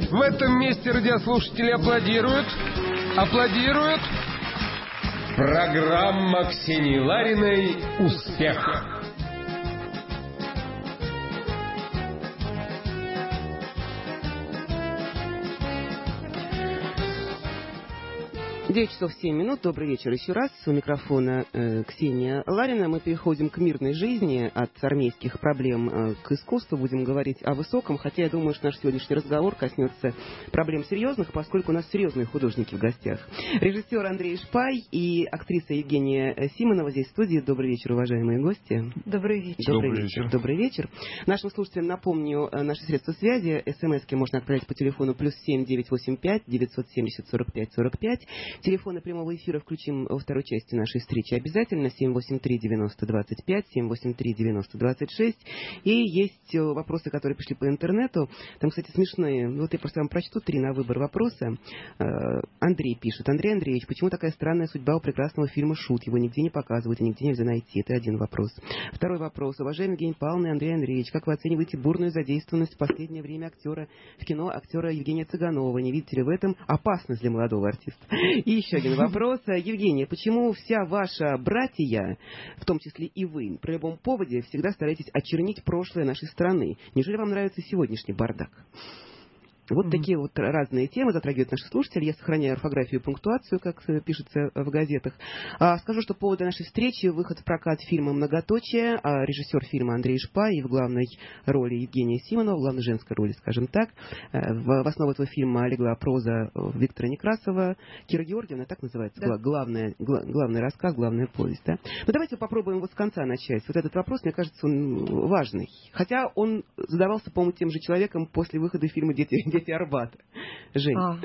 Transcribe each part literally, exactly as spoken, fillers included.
В этом месте радиослушатели аплодируют. Аплодируют. Программа Ксении Лариной «Успех». девять часов семь минут. Добрый вечер еще раз. У микрофона э, Ксения Ларина. Мы переходим к мирной жизни, от армейских проблем э, к искусству. Будем говорить о высоком, хотя я думаю, что наш сегодняшний разговор коснется проблем серьезных, поскольку у нас серьезные художники в гостях. Режиссер Андрей Шпай и актриса Евгения Симонова здесь в студии. Добрый вечер, уважаемые гости. Добрый вечер. Добрый, Добрый вечер. вечер. Добрый вечер. Нашим слушателям напомню наши средства связи. СМСки можно отправлять по телефону плюс семь девятьсот восемьдесят пять девятьсот семьдесят сорок пять сорок пять. Телефоны прямого эфира включим во второй части нашей встречи обязательно. семь восемь три девяносто двадцать пять, семь восемь три девяносто двадцать шесть. И есть вопросы, которые пришли по интернету. Там, кстати, смешные. Вот я просто вам прочту три на выбор вопроса. Андрей пишет. Андрей Андреевич, почему такая странная судьба у прекрасного фильма «Шут»? Его нигде не показывают и нигде нельзя найти. Это один вопрос. Второй вопрос. Уважаемый Евгений Павловна и Андрей Андреевич, как вы оцениваете бурную задействованность в последнее время актера в кино, актера Евгения Цыганова? Не видите ли в этом опасность для молодого артиста? И еще один вопрос. Евгения, почему вся ваша братья, в том числе и вы, при любом поводе всегда стараетесь очернить прошлое нашей страны? Неужели вам нравится сегодняшний бардак? Вот mm-hmm. такие вот разные темы затрагивают наши слушатели. Я сохраняю орфографию и пунктуацию, как пишется в газетах. А, скажу, что по поводу нашей встречи выход в прокат фильма «Многоточие». А режиссер фильма Андрей Шпай и в главной роли Евгения Симонова, в главной женской роли, скажем так. В, в основу этого фильма легла проза Виктора Некрасова. Кира Георгиевна, так называется, да. главная, гла, главный рассказ, главная повесть. Да? Ну давайте попробуем вот с конца начать. Вот этот вопрос, мне кажется, он важный. Хотя он задавался, по-моему, тем же человеком после выхода фильма «Дети». Дети Арбата. Жень. А,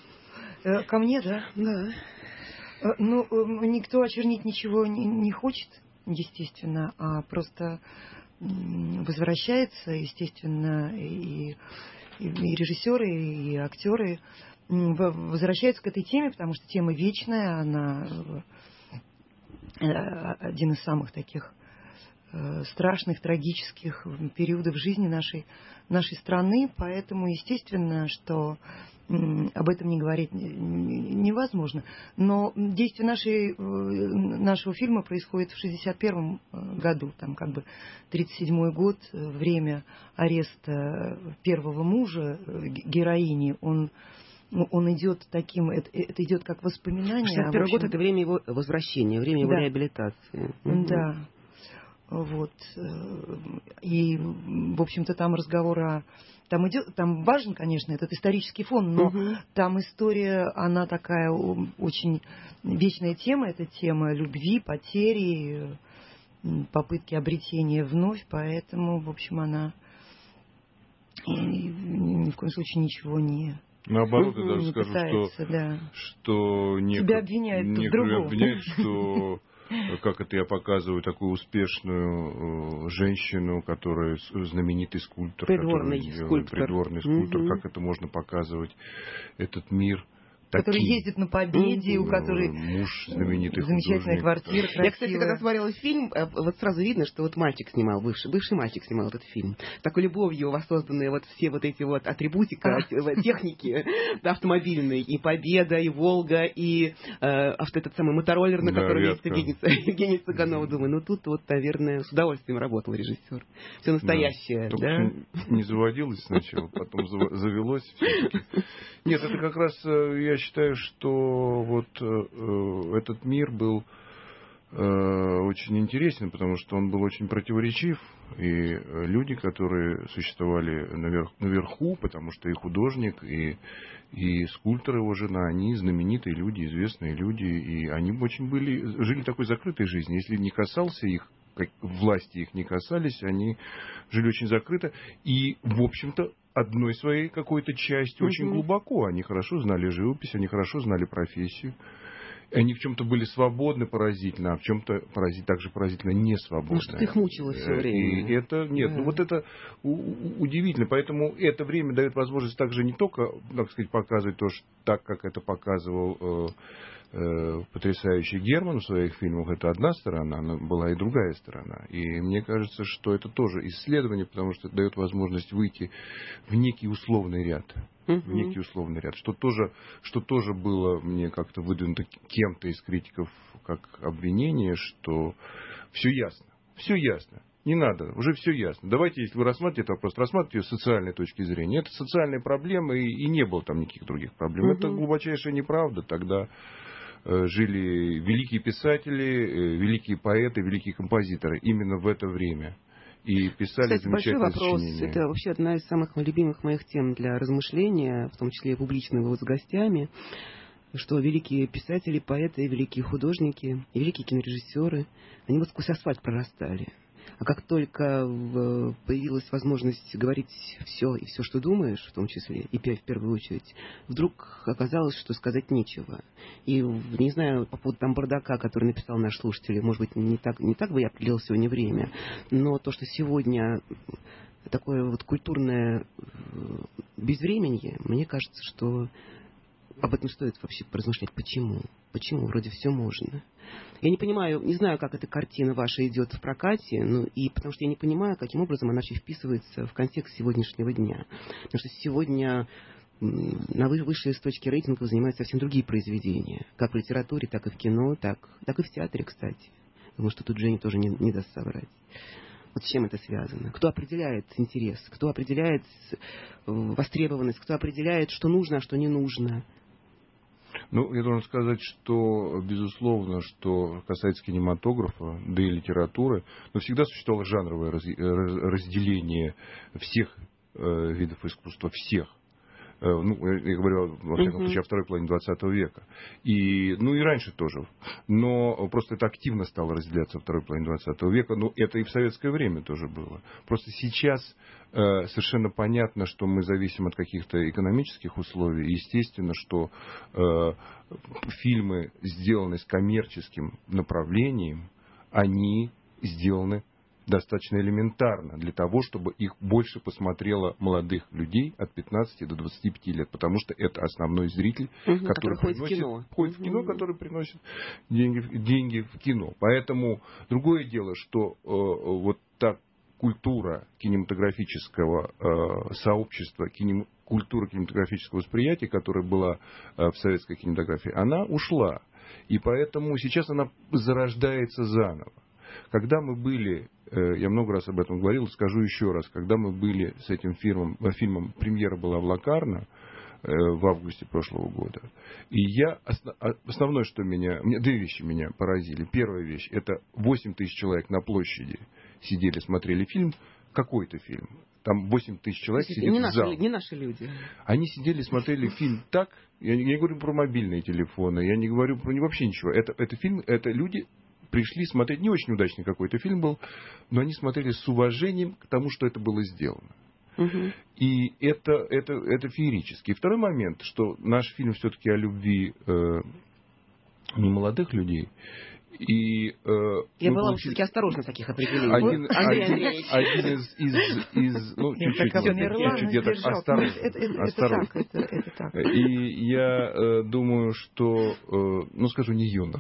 э, ко мне, да? Да. Э, ну, э, никто очернить ничего не, не хочет, естественно, а просто э, возвращается, естественно, и, и, и режиссеры, и актеры возвращаются к этой теме, потому что тема вечная, она э, один из самых таких страшных, трагических периодов жизни нашей, нашей страны, поэтому естественно, что об этом не говорить невозможно. Но действие нашей, нашего фильма происходит в шестьдесят первом году, там как бы тридцать седьмой год, время ареста первого мужа героини, он он идет таким, это, это идет как воспоминание. шестьдесят первый год — это время его возвращения, время его да. реабилитации. Да. Вот. И, в общем-то, там разговор о... Там, идет, там важен, конечно, этот исторический фон, но угу. там история, она такая очень вечная тема. Это тема любви, потери, попытки обретения вновь. Поэтому, в общем, она ни в коем случае ничего не... Наоборот, я даже не скажу, пытается, что, да. что некоторые тебя обвиняют в другом. обвиняют, что... Как это я показываю, такую успешную э, женщину, которая знаменитый скульптор, придворный который, скульптор, придворный скульптор, угу. как это можно показывать, этот мир. Который такие, ездит на победе, у которой муж знаменитый замечательная художник. квартира, красивая. Я, кстати, когда смотрела фильм, вот сразу видно, что вот мальчик снимал, бывший, бывший мальчик снимал этот фильм. С такой любовью воссозданные вот все вот эти вот атрибутика, а. техники автомобильной, и Победа, и Волга, и э, авто, этот самый мотороллер, на да, котором ездит Евгений, Евгений Цыганова. Думаю, ну тут вот, наверное, с удовольствием работал режиссер. Все настоящее. Да. Да? Не заводилось сначала, потом завелось. Нет, это как раз я считаю, что вот э, этот мир был э, очень интересен, потому что он был очень противоречив, и люди, которые существовали наверх, наверху, потому что и художник, и, и скульптор, его жена, они знаменитые люди, известные люди, и они очень были, жили такой закрытой жизнью. Если не касался их, как власти их не касались, они жили очень закрыто, и, в общем-то, одной своей какой-то частью, mm-hmm. очень глубоко. Они хорошо знали живопись, они хорошо знали профессию. Они в чем-то были свободны поразительно, а в чем-то поразить, также поразительно не свободны. Может, их мучило все время. И это, нет, да. ну вот это удивительно. Поэтому это время дает возможность также не только, так сказать, показывать то, что, так, как это показывал э, э, потрясающий Герман в своих фильмах. Это одна сторона, но была и другая сторона. И мне кажется, что это тоже исследование, потому что это дает возможность выйти в некий условный ряд. угу. в некий условный ряд, что тоже, что тоже было мне как-то выдвинуто кем-то из критиков как обвинение, что все ясно, все ясно. Не надо, уже все ясно. Давайте, если вы рассматриваете этот вопрос, рассматривайте ее с социальной точки зрения. Это социальные проблемы, и, и не было там никаких других проблем. Угу. Это глубочайшая неправда. Тогда э, жили великие писатели, э, великие поэты, великие композиторы именно в это время. И писали Кстати, замечательные большой вопрос. сочинения. Это вообще одна из самых любимых моих тем для размышления, в том числе и публичного вот с гостями, что великие писатели, поэты, великие художники, и великие кинорежиссеры, они вот сквозь асфальт прорастали. А как только в, появилась возможность говорить все и все, что думаешь, в том числе, и в первую очередь, вдруг оказалось, что сказать нечего. И не знаю, по поводу там бардака, который написал наш слушатель, может быть, не так, не так бы я определил сегодня время, но то, что сегодня такое вот культурное безвременье, мне кажется, что об этом стоит вообще поразмышлять. Почему? Почему? Вроде все можно. Я не понимаю, не знаю, как эта картина ваша идет в прокате, ну и потому что я не понимаю, каким образом она вообще вписывается в контекст сегодняшнего дня. Потому что сегодня на высшей точке рейтингов занимаются совсем другие произведения. Как в литературе, так и в кино, так, так и в театре, кстати. Думаю, что тут Женя тоже не, не даст соврать. Вот с чем это связано? Кто определяет интерес? Кто определяет востребованность? Кто определяет, что нужно, а что не нужно? Ну, я должен сказать, что, безусловно, что касается кинематографа, да и литературы, но всегда существовало жанровое разделение всех э, видов искусства, всех. Э, ну, я говорю, во всяком случае, о второй половине двадцатого века. И, ну, и раньше тоже. Но просто это активно стало разделяться во второй половине двадцатого века. Но это и в советское время тоже было. Просто сейчас э, совершенно понятно, что мы зависим от каких-то экономических условий. Естественно, что э, фильмы, сделанные с коммерческим направлением, они сделаны достаточно элементарно для того, чтобы их больше посмотрело молодых людей от пятнадцати до двадцати пяти лет, потому что это основной зритель, угу, который, который ходит, приносит, в кино. ходит в кино, угу. который приносит деньги, деньги в кино. Поэтому другое дело, что э, вот та культура кинематографического э, сообщества, кинем, культура кинематографического восприятия, которая была э, в советской кинематографии, она ушла. И поэтому сейчас она зарождается заново. Когда мы были, я много раз об этом говорил, скажу еще раз, когда мы были с этим фильмом, фильмом премьера была в Локарно в августе прошлого года, и я, основное, что меня, две вещи меня поразили. Первая вещь, это восемь тысяч человек на площади сидели, смотрели фильм, какой-то фильм. Там восемь тысяч человек сидит не в наши, зале. Не наши люди. Они сидели, смотрели фильм так, я не, я не говорю про мобильные телефоны, я не говорю про вообще ничего. Это, это фильм, это люди пришли смотреть, не очень удачный какой-то фильм был, но они смотрели с уважением к тому, что это было сделано. Угу. И это, это, это феерически. И второй момент, что наш фильм все-таки о любви э, не молодых людей. И, э, Я была получили... все-таки осторожна в таких определениях. Один, Андрей один, Андреевич. один из, из, из ну, Нет, чуть-чуть, так может, умерла, чуть-чуть но я так сдержал. осторожно. Это, это, осторожно. это так, это, это так. И я э, думаю, что, э, ну скажу, не юных.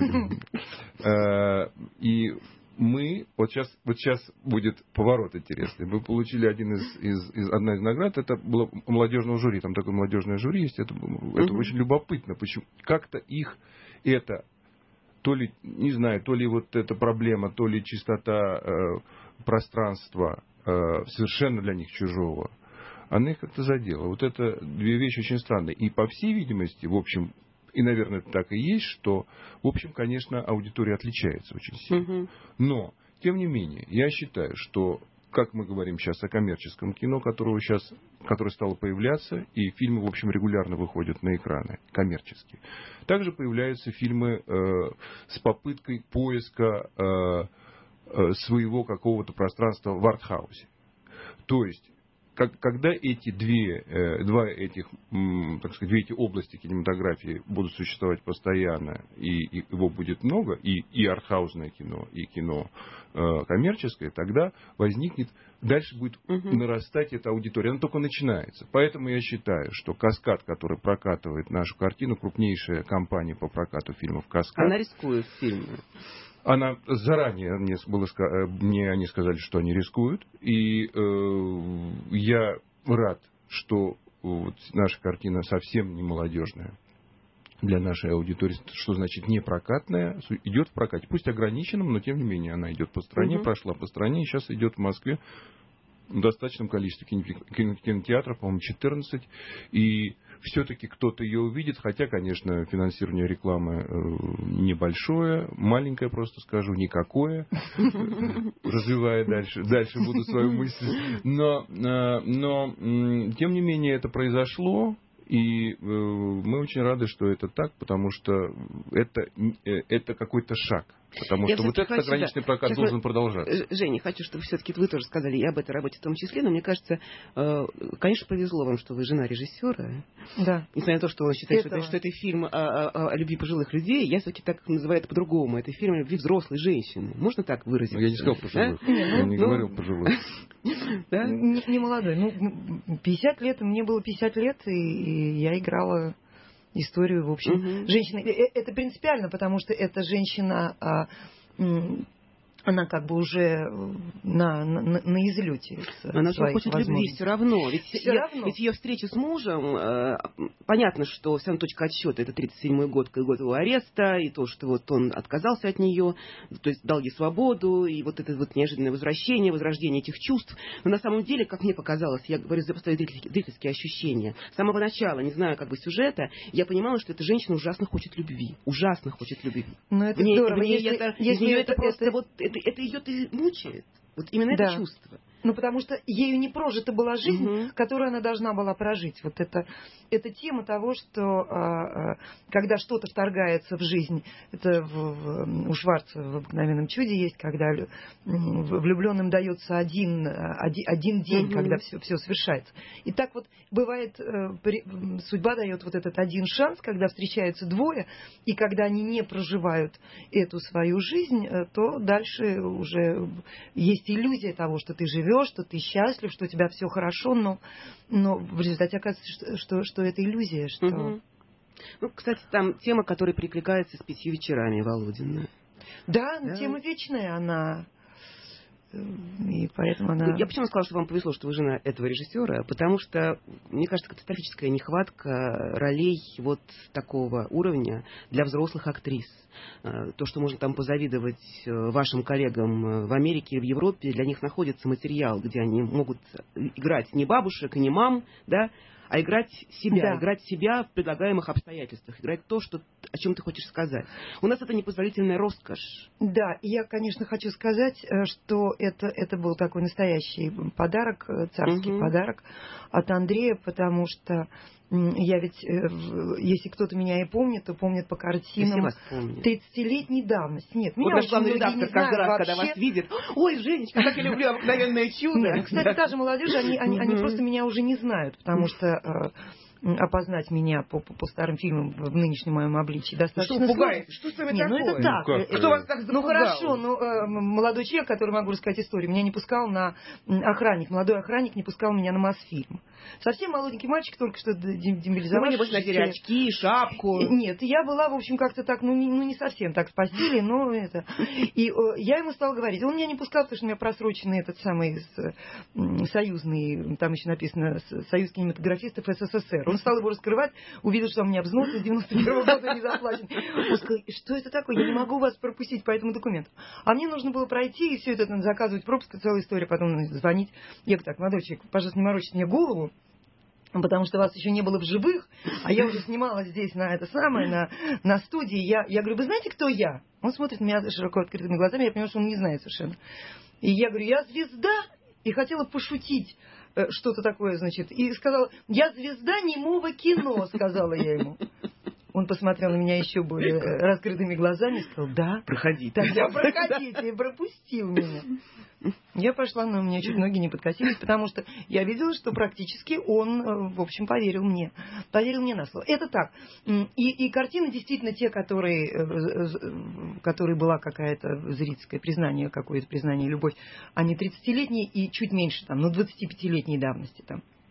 Э, и мы, вот сейчас, вот сейчас будет поворот интересный. Мы получили один из, из, из, одна из наград, это было молодежного жюри. Там такое молодежное жюри есть. Это, это очень любопытно. Почему? Как-то их это... То ли, не знаю, то ли вот эта проблема, то ли чистота э, пространства э, совершенно для них чужого, она их как-то задела. Вот это две вещи очень странные. И по всей видимости, в общем, и, наверное, это так и есть, что, в общем, конечно, аудитория отличается очень сильно. Но, тем не менее, я считаю, что, как мы говорим сейчас о коммерческом кино, которого сейчас, которое стало появляться, и фильмы, в общем, регулярно выходят на экраны, коммерческие. Также появляются фильмы э, с попыткой поиска э, э, своего какого-то пространства в артхаусе. То есть, как, когда эти две, э, два этих, м, так сказать, две эти области кинематографии будут существовать постоянно, и, и его будет много, и, и артхаусное кино, и кино э, коммерческое, тогда возникнет, дальше будет угу. нарастать эта аудитория. Она только начинается. Поэтому я считаю, что «Каскад», который прокатывает нашу картину, крупнейшая компания по прокату фильмов «Каскад». Она рискует фильмы. Она заранее мне, было, мне они сказали, что они рискуют. И э, я рад, что вот наша картина совсем не молодежная для нашей аудитории, что значит не прокатная, идет в прокате. Пусть ограниченном, но тем не менее она идет по стране, угу. прошла по стране, и сейчас идет в Москве в достаточном количестве кинотеатров, по-моему, четырнадцать, и все-таки кто-то ее увидит, хотя, конечно, финансирование рекламы небольшое, маленькое, просто скажу, никакое, развивая дальше, дальше буду свою мысль, но, но, тем не менее, это произошло. И э, мы очень рады, что это так, потому что это, э, это какой-то шаг. Потому я что вот этот хочу, ограниченный да. прокат Сейчас должен мы... продолжаться. Женя, хочу, чтобы все-таки вы тоже сказали и об этой работе в том числе, но мне кажется, э, конечно, повезло вам, что вы жена режиссера. Да. Несмотря на то, что он считает, что это, что это фильм о, о, о любви пожилых людей, я все-таки так называю это по-другому. Это фильм о любви взрослой женщины. Можно так выразить? Я не сказал пожилых. Да? Я не ну, говорил пожилых. Да? Не, не молодой. Ну, пятьдесят лет, мне было пятьдесят лет, и, и я играла историю, в общем, угу. женщины. Это принципиально, потому что эта женщина, она как бы уже на, на, на излете. Она же хочет любви все равно. Ведь, все я, равно. Ведь ее встреча с мужем, э, понятно, что вся точка отсчета это тридцать седьмой год, год его ареста, и то, что вот он отказался от нее, то есть дал ей свободу, и вот это вот неожиданное возвращение, возрождение этих чувств. Но на самом деле, как мне показалось, я говорю за свои зрительские ощущения, с самого начала, не знаю как бы сюжета, я понимала, что эта женщина ужасно хочет любви. Ужасно хочет любви. Но это мне, здорово. Мне если, это, если нее это, это просто это... вот это, это идет и мучает. Вот именно да. это чувство. Ну, потому что ею не прожита была жизнь, угу. которую она должна была прожить. Вот это, это тема того, что а, а, когда что-то вторгается в жизнь, это в, в, у Шварца в «Обыкновенном чуде» есть, когда влюбленным дается один, один, один день, угу. когда все, все совершается. И так вот бывает, судьба дает вот этот один шанс, когда встречаются двое, и когда они не проживают эту свою жизнь, то дальше уже есть иллюзия того, что ты живешь, что ты счастлив, что у тебя все хорошо, но, но в результате оказывается, что, что, что это иллюзия. Что... Угу. Ну, кстати, там тема, которая перекликается с «Пятью вечерами» Володина. Да, да, тема вечная, она... И поэтому она... Я почему сказала, что вам повезло, что вы жена этого режиссера, потому что, мне кажется, катастрофическая нехватка ролей вот такого уровня для взрослых актрис. То, что можно там позавидовать вашим коллегам в Америке и в Европе, для них находится материал, где они могут играть не бабушек и не мам, да, а играть себя, да. играть себя в предлагаемых обстоятельствах, играть то, что, о чем ты хочешь сказать. У нас это непозволительная роскошь. Да, я, конечно, хочу сказать, что это, это был такой настоящий подарок, царский угу. подарок от Андрея, потому что я ведь, если кто-то меня и помнит, то помнит по картинам тридцатилетней давности. Нет, меня вот главный редактор каждый раз, вообще. Когда вас видит, ой, Женечка, как я люблю «Обыкновенное чудо». Нет, кстати, та же молодежь, они, они, они просто меня уже не знают, потому что опознать меня по, по, по старым фильмам в нынешнем моем обличии достаточно сложно. Что пугаете? Что с вами не, такое? Ну это так. Ну, Кто вас так запугал? Ну хорошо, ну э, молодой человек, который могу рассказать историю, меня не пускал на охранник, молодой охранник не пускал меня на Мосфильм. Совсем молоденький мальчик, только что демобилизовался. Ну, вы носили очки, шапку. Нет, я была, в общем, как-то так, ну не, ну, не совсем так спасили, но это... И э, я ему стала говорить, он меня не пускал, потому что у меня просроченный этот самый с, союзный, там еще написано «Союз кинематографистов СССР». Он стал его раскрывать, увидел, что у меня взносы с девяносто первого года не заплачен. Он сказал, что это такое? Я не могу вас пропустить по этому документу. А мне нужно было пройти, и все это надо заказывать пропуск, целая история, потом звонить. Я говорю, так, молодой человек, пожалуйста, не морочите мне голову, потому что вас еще не было в живых, а я уже снималась здесь на это самое, на, на студии. Я, я говорю, вы знаете, кто я? Он смотрит на меня широко открытыми глазами, я понимаю, что он не знает совершенно. И я говорю, я звезда, и хотела пошутить что-то такое, значит, и сказала, я звезда немого кино, сказала я ему. Он посмотрел на меня еще более раскрытыми глазами и сказал, да, проходите. Тогда проходите, и пропустил меня. Я пошла, но у меня чуть ноги не подкосились, потому что я видела, что практически он, в общем, поверил мне. Поверил мне на слово. Это так. И, и картины действительно те, которые, которые была какая-то зрительское признание, какое-то признание, любовь, они тридцатилетние и чуть меньше, там, ну, двадцатипятилетней давности там.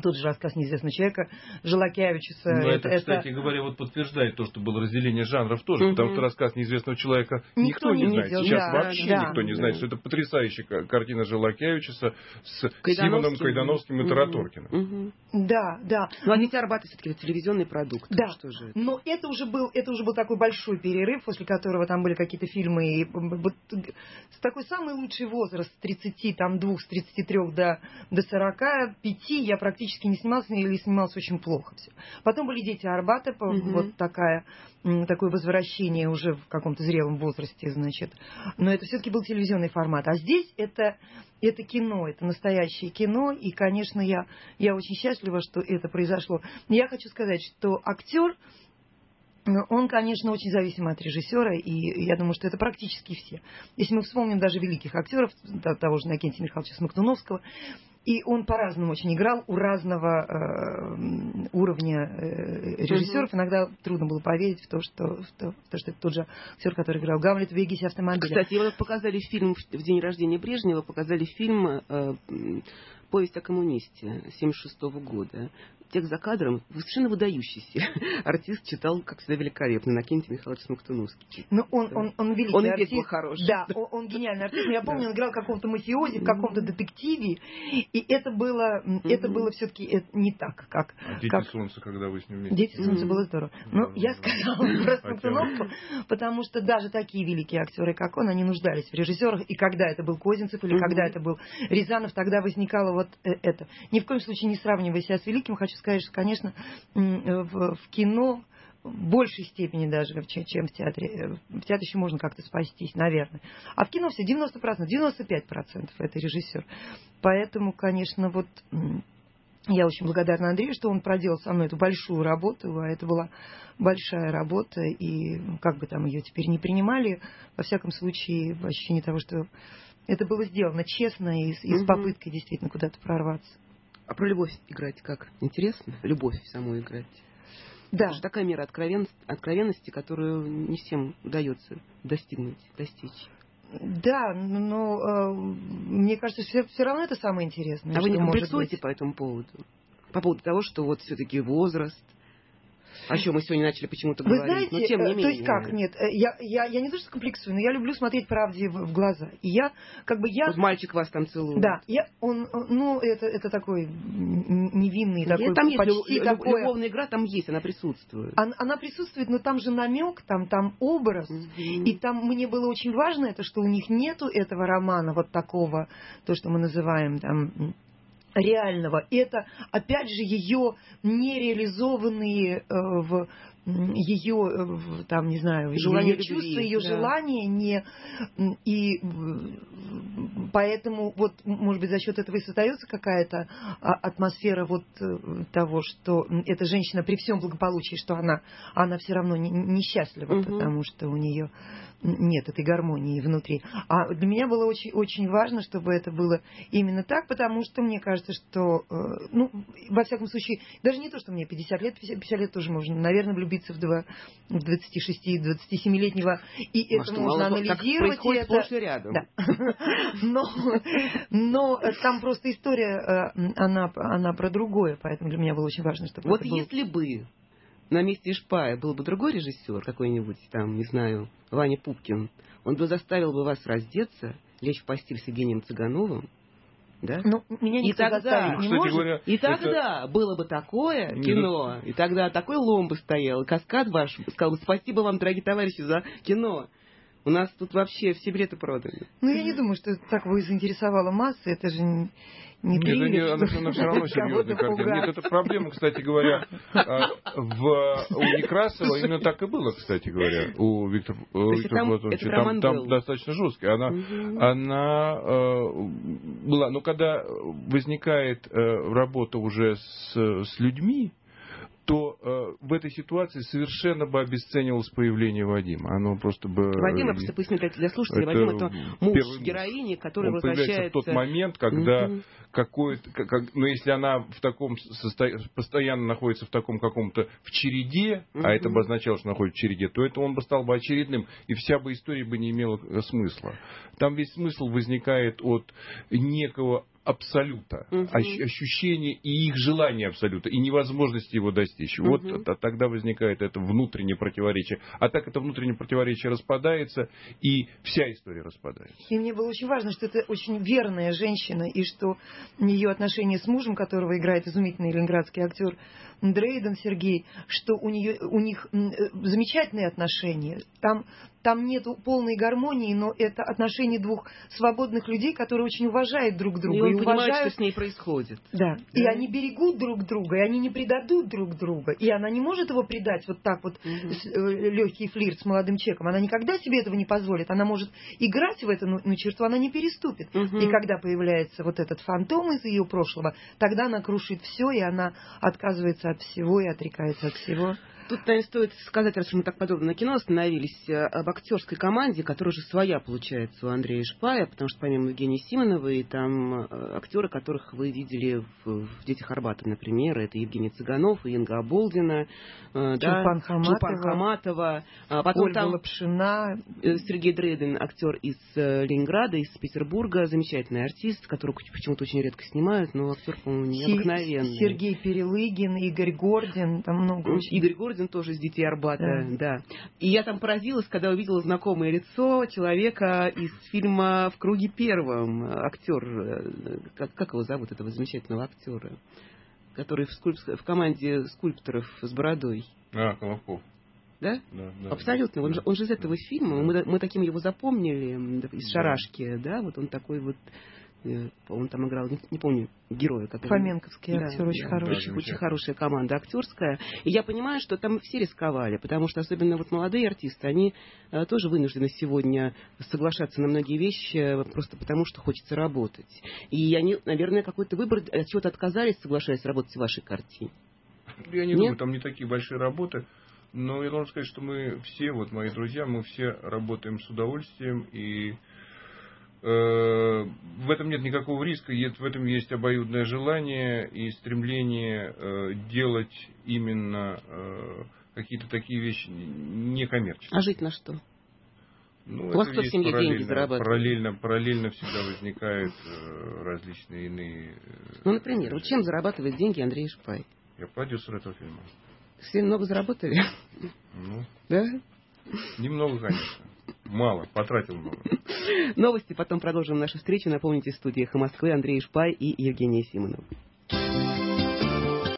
Тот же рассказ неизвестного человека Желакевичуса. Но это, это, кстати это... говоря, вот подтверждает то, что было разделение жанров тоже, Угу. потому что рассказ неизвестного человека никто, никто не, не знает. видел. Сейчас Да, вообще да, никто не да. знает, что это потрясающая картина Желакевичуса с Кайдановским. Симоном Кайдановским и Угу. Тараторкиным. Угу. Да, да. Ну, а ведь Арбат все-таки телевизионный продукт. Да, что же это? но это уже, был, это уже был такой большой перерыв, после которого там были какие-то фильмы. И, вот, с такой самый лучший возраст, с тридцати двух, с тридцати трёх до, до сорока пяти я практически не снимался или снимался очень плохо. Все. Потом были «Дети Арбата», Угу. вот такая, такое возвращение уже в каком-то зрелом возрасте, значит. Но это все-таки был телевизионный формат. А здесь это, это кино, это настоящее кино. И, конечно, я, я очень счастлива, что это произошло. Я хочу сказать, что актер, он, конечно, очень зависим от режиссера, и я думаю, что это практически все. Если мы вспомним даже великих актеров, того же Иннокентия Михайловича Смоктуновского, и он по-разному очень играл у разного э, уровня э, режиссеров. Uh-huh. Иногда трудно было поверить в то, что, в то, в то, что это тот же актер, который играл Гамлет в «Вегисе автомобиля». Кстати, вот показали фильм в день рождения Брежнева, показали фильм э, «Повесть о коммунисте» семьдесят шестого года. Текст за кадром совершенно выдающийся. Артист читал, как всегда, великолепно. Иннокентий Михайлович Смоктуновский. Ну, он, да. он, он великий он артист. Он был хороший. Да, он, он гениальный артист. Но я помню, да. он играл в каком-то мафиози, в каком-то детективе. И это было, mm-hmm. это было все-таки не так, как... А «Дети как... солнца», когда вы с ним вместе? «Дети солнца» mm-hmm. было здорово. Ну, да, я да. сказала про Смоктуновку, потому что даже такие великие актеры, как он, они нуждались в режиссерах. И когда это был Козинцев или mm-hmm. когда это был Рязанов, тогда возникало вот это. Ни в коем случае не сравнивая себя с великим, хочу сказать, что, конечно, в, в кино в большей степени даже, чем в театре. В театре еще можно как-то спастись, наверное. А в кино все девяносто процентов, девяносто пять процентов это режиссер. Поэтому, конечно, вот я очень благодарна Андрею, что он проделал со мной эту большую работу, а это была большая работа, и как бы там ее теперь не принимали, во всяком случае, в ощущении того, что это было сделано честно и, и с попыткой действительно куда-то прорваться. А про любовь играть как? Интересно? Любовь саму играть? Да. Это же такая мера откровен... откровенности, которую не всем удается достигнуть, достичь. Да, но э, мне кажется, все, все равно это самое интересное. А вы не комплексуете по этому поводу? По поводу того, что вот все-таки возраст... О чем мы сегодня начали почему-то Вы говорить. знаете, но тем не то менее. есть как, нет, я, я, я не то, что комплексую, но я люблю смотреть правде в, в глаза. И я, как бы я... Вот мальчик вас там целует. Да, я, он, ну, это, это такой невинный, Нет, такой, там почти есть такое... любовная игра, там есть, она присутствует. Она, она присутствует, но там же намек, там, там образ. Mm-hmm. И там мне было очень важно это, что у них нету этого романа вот такого, то, что мы называем там... реального. Это, опять же, ее нереализованные э, в ее, э, там, не знаю, желание ее чувства, любви, ее да. желания, не, и поэтому, вот, может быть, за счет этого и создается какая-то атмосфера вот того, что эта женщина при всем благополучии, что она, она все равно несчастлива, угу. потому что у нее нет этой гармонии внутри. А для меня было очень, очень важно, чтобы это было именно так, потому что мне кажется, что, ну, во всяком случае, даже не то, что мне пятьдесят лет, пятьдесят лет тоже можно, наверное, влюбиться в двадцатишестидвадцатисемилетнего, и Может, это можно анализировать. Как происходит сплошь и рядом. Да. но, но там просто история, она, она про другое, поэтому для меня было очень важно, чтобы вот это было... если бы на месте Ишпая был бы другой режиссер, какой-нибудь там, не знаю, Ваня Пупкин, он бы заставил бы вас раздеться, лечь в постель с Евгением Цыгановым, да? Ну, меня никто и тогда, заставить не может. Говоря, и тогда это... было бы такое кино, и тогда такой лом бы стоял, каскад ваш, сказал бы: спасибо вам, дорогие товарищи, за кино. У нас тут вообще все билеты проданы. Ну, я не думаю, что так вы заинтересовала массы. Это же не, не Нет, триллер, не, она, она все равно серьезная картина. Нет, это проблема, кстати говоря, в, у Некрасова именно так и было, кстати говоря, у Виктора, Виктора Платоновича. Там, там достаточно жесткая. Она, угу. она э, была, но когда возникает э, работа уже с, с людьми, то э, в этой ситуации совершенно бы обесценивалось появление Вадима. Оно просто бы... Вадим, я просто поясню для слушателей, Вадим — это муж первый... героини, который он возвращается... появляется в тот момент, когда mm-hmm. какой-то... Как, ну, если она в таком состо... постоянно находится в таком каком-то... в череде, mm-hmm. а это бы означало, что находится в череде, то это он бы стал бы очередным, и вся бы история бы не имела смысла. Там весь смысл возникает от некого абсолюта, угу. ощущение и их желание абсолюта, и невозможности его достичь. Угу. Вот а, тогда возникает это внутреннее противоречие. А так это внутреннее противоречие распадается, и вся история распадается. И мне было очень важно, что это очень верная женщина, и что ее отношения с мужем, которого играет изумительный ленинградский актер Дрейден Сергей, что у, нее, у них замечательные отношения. Там, там нет полной гармонии, но это отношения двух свободных людей, которые очень уважают друг друга. И он и понимает, уважают... что с ней происходит. Да. да, и они берегут друг друга, и они не предадут друг друга. И она не может его предать вот так вот, угу. с, э, легкий флирт с молодым человеком. Она никогда себе этого не позволит. Она может играть в это, но, но черту она не переступит. Угу. И когда появляется вот этот фантом из ее прошлого, тогда она крушит все, и она отказывается от всего и отрекается от всего. Тут, наверное, стоит сказать, раз мы так подробно на кино остановились, об актерской команде, которая же своя получается у Андрея Шпая, потому что помимо Евгении Симоновой, там актеры, которых вы видели в, в «Детях Арбата», например, это Евгений Цыганов, Инга Оболдина, Чулпан да, Хаматова, Чулпан Хаматова, потом Ольга там Лапшина, Сергей Дрейден, актер из Ленинграда, из Петербурга, замечательный артист, которого почему-то очень редко снимают, но актер, по-моему, необыкновенный. Сергей Перелыгин, Игорь Гордин, там много очень. Игорь Гордин тоже из «Детей Арбата», да. да. И я там поразилась, когда увидела знакомое лицо человека из фильма «В круге первом», актер, как, как его зовут, этого замечательного актера, который в, скульп... в команде скульпторов с бородой. А, Колобков. Да? Да, да? Абсолютно. Да, он, же, он же из этого фильма. Да. Мы, мы таким его запомнили, из да. «Шарашки», да, вот он такой вот. Он там играл, не, не помню, героя. Как Фоменковский да, актер, очень да, хороший. Очень, очень хорошая команда актерская. И я понимаю, что там все рисковали, потому что особенно вот молодые артисты, они а, тоже вынуждены сегодня соглашаться на многие вещи просто потому, что хочется работать. И они, наверное, какой-то выбор, от чего-то отказались, соглашаясь работать в вашей картине. Я не Нет? думаю, там не такие большие работы. Но я должен сказать, что мы все, вот мои друзья, мы все работаем с удовольствием, и в этом нет никакого риска, в этом есть обоюдное желание и стремление делать именно какие-то такие вещи некоммерческие. А жить на что? Ну, У вас кто в семье деньги зарабатывает? Параллельно, параллельно всегда возникают различные иные... Ну, например, вот чем зарабатывает деньги Андрей Шпай? Я продюсер этого фильма. Все много заработали? Ну, да? Немного, конечно. Мало, потратил много. Новости, потом продолжим нашу встречу. Напомните, в студии «Эхо Москвы» Андрей Шпай и Евгения Симонова.